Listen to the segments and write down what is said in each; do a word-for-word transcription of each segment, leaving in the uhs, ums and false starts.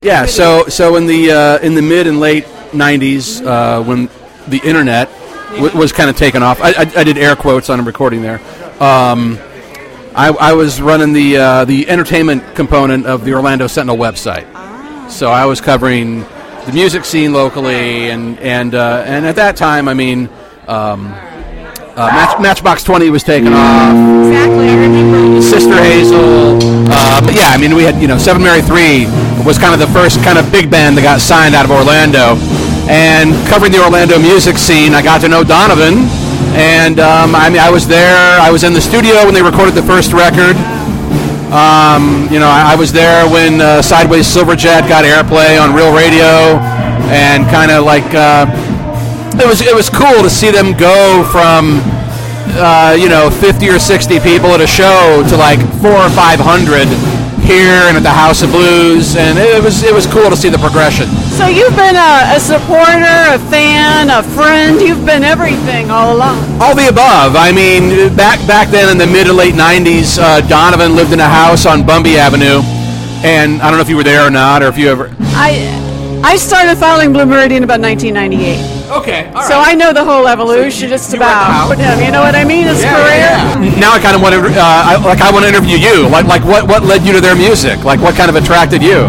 Yeah, so so in the uh, in the mid and late nineties, uh, when the internet w- was kind of taken off, I, I, I did air quotes on a recording there. Um, I, I was running the uh, the entertainment component of the Orlando Sentinel website, so I was covering the music scene locally, and and uh, and at that time, I mean, um, uh, Match, Matchbox twenty was taken off. Exactly, I remember. Sister Hazel, uh, but yeah, I mean, we had, you know, Seven Mary Three was kind of the first kind of big band that got signed out of Orlando, and covering the Orlando music scene, I got to know Donovan, and um, I mean, I was there. I was in the studio when they recorded the first record. Um, you know, I, I was there when uh, Sideways Silverjet got airplay on Real Radio, and kind of like uh, it was it was cool to see them go from uh, you know fifty or sixty people at a show to like four or five hundred here and at the House of Blues, and it was it was cool to see the progression. So you've been a, a supporter, a fan, a friend. You've been everything all along. All the above. I mean, back back then in the mid to late nineties, uh, Donovan lived in a house on Bumby Avenue, and I don't know if you were there or not, or if you ever. I I started following Blue Meridian about nineteen ninety-eight. Okay, all right. So I know the whole evolution, So just you were at the about. house. Him, you know what I mean? His Yeah, career. yeah, yeah. Now I kind of want to, uh, I, like I want to interview you. Like, like what, what led you to their music? Like, what kind of attracted you?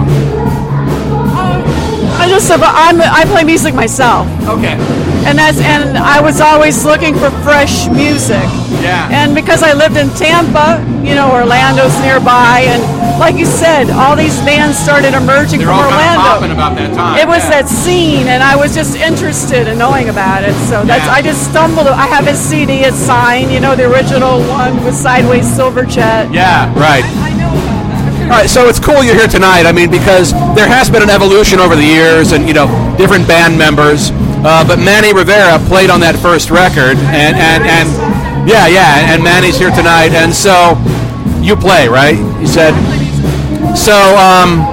I just I'm I play music myself, Okay. and that's and I was always looking for fresh music. Yeah. And because I lived in Tampa, you know, Orlando's nearby, and like you said, all these bands started emerging They're from all kind of Orlando. popping about that time. It was yeah. that scene, and I was just interested in knowing about it. So that's Yeah. I just stumbled. I have his C D, it's signed. You know, the original one with Sideways Silverjet. Yeah, right. I know about that. All right, so it's cool you're here tonight. I mean, because there has been an evolution over the years, and you know, different band members. Uh, but Manny Rivera played on that first record, and and and yeah, yeah, and Manny's here tonight, and so you play, right? You said. So um,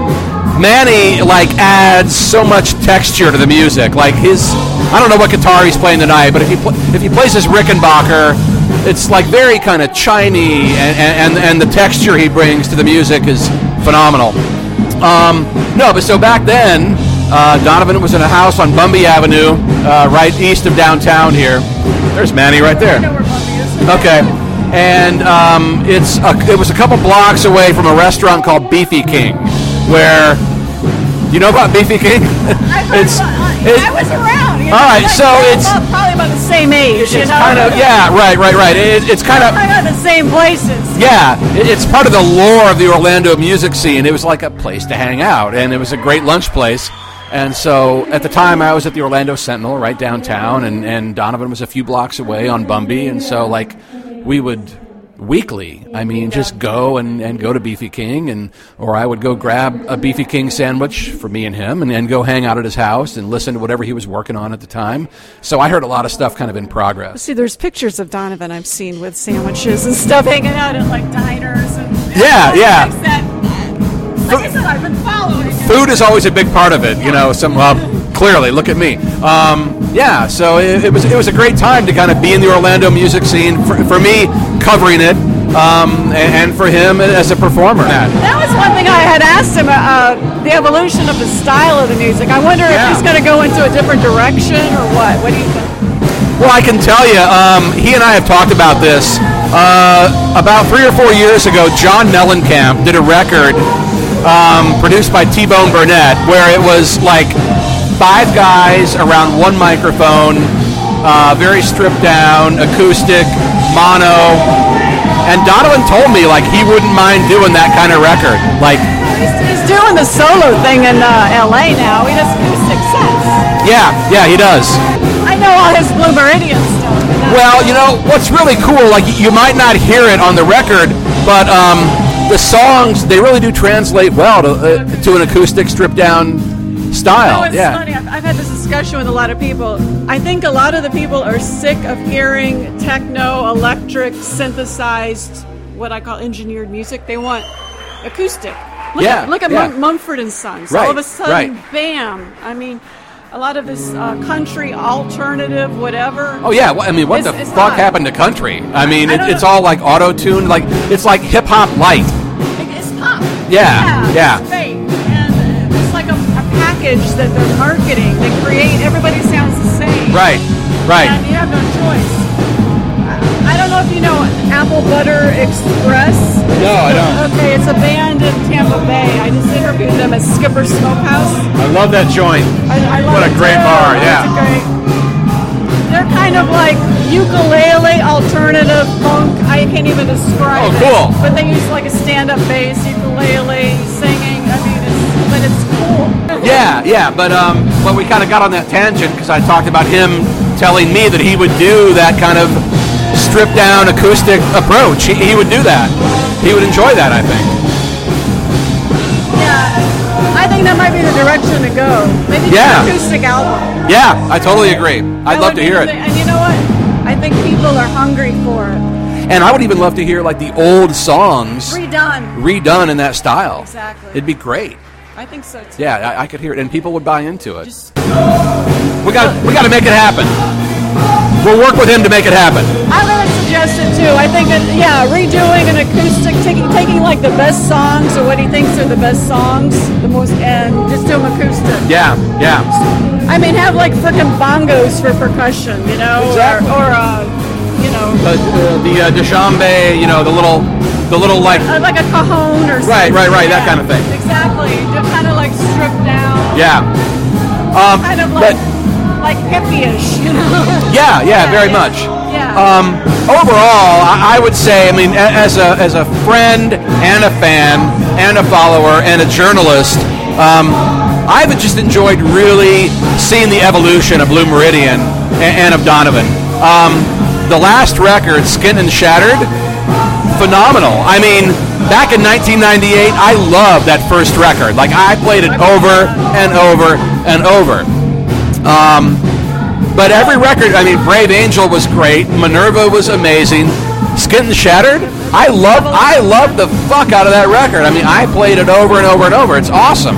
Manny like adds so much texture to the music. Like his, I don't know what guitar he's playing tonight, but if he pl- if he plays his Rickenbacker, it's like very kind of chiny, and, and and the texture he brings to the music is phenomenal. Um, no, but so back then, uh, Donovan was in a house on Bumby Avenue, uh, right east of downtown here. There's Manny right there. I know where Bumby is. Okay, and um, it's a, it was a couple blocks away from a restaurant called Beefy King, where you know about Beefy King? it's it, I was around. You know, all right, like, so we're it's about, probably about the same age. You it's know? kind of yeah, right, right, right. It, it's kind of Probably about the same places. yeah, it, it's part of the lore of the Orlando music scene. It was like a place to hang out, and it was a great lunch place. And so at the time, I was at the Orlando Sentinel, right downtown, and, and Donovan was a few blocks away on Bumby, and so like we would weekly, I mean, just go and, and go to Beefy King, and or I would go grab a Beefy King sandwich for me and him, and, and go hang out at his house and listen to whatever he was working on at the time. So I heard a lot of stuff kind of in progress. See, there's pictures of Donovan I've seen with sandwiches and stuff, hanging out at like diners and Yeah, yeah. Like, that. Like I said, I've been following it. Food is always a big part of it, you know. Some well, clearly, look at me. Um, yeah, so it, it was it was a great time to kind of be in the Orlando music scene. For, for me, covering it, um, and, and for him as a performer. That was one thing I had asked him, uh, the evolution of the style of the music. I wonder Yeah. if he's going to go into a different direction or what. What do you think? Well, I can tell you, um, he and I have talked about this. Uh, about three or four years ago, John Mellencamp did a record um, produced by T-Bone Burnett, where it was like five guys around one microphone, uh, very stripped down, acoustic, mono. And Donovan told me like he wouldn't mind doing that kind of record. Like, He's, he's doing the solo thing in uh, L A now. He does acoustic sets. yeah, yeah, he does. I know all his Blue Meridian stuff. but not- Well, you know what's really cool. Like you might not hear it on the record, but um, the songs they really do translate well to uh, to an acoustic, stripped down style. No, it's yeah. funny. I've, I've had this discussion with a lot of people. I think a lot of the people are sick of hearing techno, electric, synthesized, what I call engineered music. They want acoustic. Look Yeah, at, look at yeah. Mum- Mumford and Sons. Right, All of a sudden, right. bam. I mean, a lot of this uh, country, alternative, whatever. Oh yeah. Well, I mean, what It's- the it's fuck not. happened to country? I mean, I it, don't it's know. all like auto-tuned. Like it's like hip hop light. It's pop. Yeah, yeah. It's fake. And it's like a package that they're marketing. They create, everybody sounds the same. Right, right. And you have no choice. I don't know if you know Apple Butter Express. No, I don't. Okay, it's a band in Tampa Bay. I just interviewed them at Skipper Smokehouse. I love that joint. I, I love What a it great too. bar, It's yeah. a great. They're kind of like ukulele alternative funk. I can't even describe Oh, it. cool. But they use like a stand-up bass, ukulele, singing. I mean, it's, but it's cool. Yeah, yeah, but um, but we kind of got on that tangent because I talked about him telling me that he would do that kind of stripped down acoustic approach. He, he would do that. He would enjoy that, I think. Yeah, I think that might be the direction to go. Maybe Yeah. an acoustic album. Yeah, I totally agree. I'd That love would to be hear the it. thing. And you know what? I think people are hungry for it. And I would even love to hear like the old songs Redone. redone in that style. Exactly. It'd be great. I think so too. Yeah, I, I could hear it, and people would buy into it. Just, We got we got to make it happen. We'll work with him to make it happen. I'm going to suggest it too. I think that, yeah, redoing an acoustic, taking taking like the best songs or what he thinks are the best songs, the most, and just do them acoustic. Yeah, yeah. I mean, have like frickin' bongos for percussion, you know, Exactly. or, or uh, you know, Uh, uh, the uh, Dushanbe, you know, the little, the little like, uh, like a cajon or something. Right, right, right, that Yeah, kind of thing. Exactly. Just kind of like stripped down. yeah. Um, Kind of but like like hippie-ish, you know. yeah, yeah, very yeah. much. Yeah. Um, overall, I, I would say, I mean, a- as a as a friend and a fan and a follower and a journalist, um, I've just enjoyed really seeing the evolution of Blue Meridian and, and of Donovan. Um, the last record, Skin and Shattered, phenomenal. I mean, back in nineteen ninety-eight, I loved that first record. Like, I played it over and over and over. Um, but every record, I mean, Brave Angel was great. Minerva was amazing. Skin and Shattered, I love, I love the fuck out of that record. I mean, I played it over and over and over. It's awesome.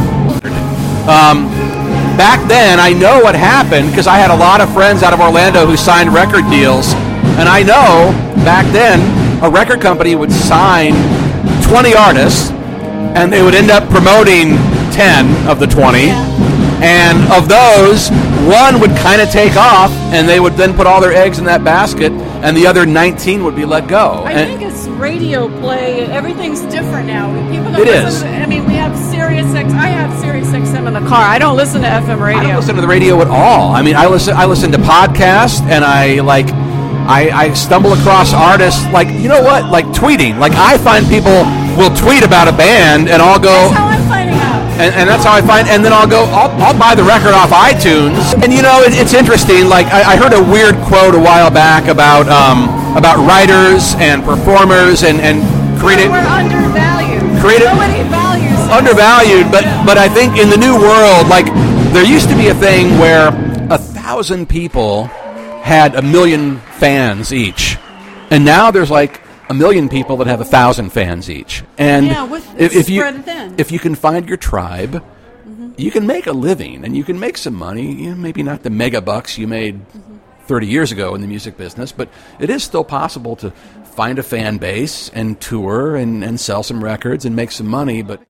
Um, back then, I know what happened because I had a lot of friends out of Orlando who signed record deals, and I know back then a record company would sign twenty artists, and they would end up promoting ten of the twenty. And of those, one would kind of take off, and they would then put all their eggs in that basket, and the other nineteen would be let go. I And think it's radio play. Everything's different now. People don't It listen is. To, I mean, we have Sirius X. I have Sirius X M in the car. I don't listen to F M radio. I don't listen to the radio at all. I mean, I listen. I listen to podcasts, and I like. I, I stumble across artists like, you know what, like tweeting. Like, I find people will tweet about a band, and I'll go. That's how I'm finding out. And, and that's how I find, and then I'll go, I'll, I'll buy the record off iTunes. And you know, it, it's interesting, like, I, I heard a weird quote a while back about um, about writers and performers and, and creative, We're undervalued. Creative- Nobody values us. undervalued, but, but I think in the new world, like, there used to be a thing where a thousand people had a million fans each. And now there's like a million people that have a thousand fans each. And Yeah, with- if, if you spread thin. if you can find your tribe, mm-hmm. you can make a living and you can make some money. You know, maybe not the mega bucks you made mm-hmm. thirty years ago in the music business, but it is still possible to find a fan base and tour and, and sell some records and make some money. But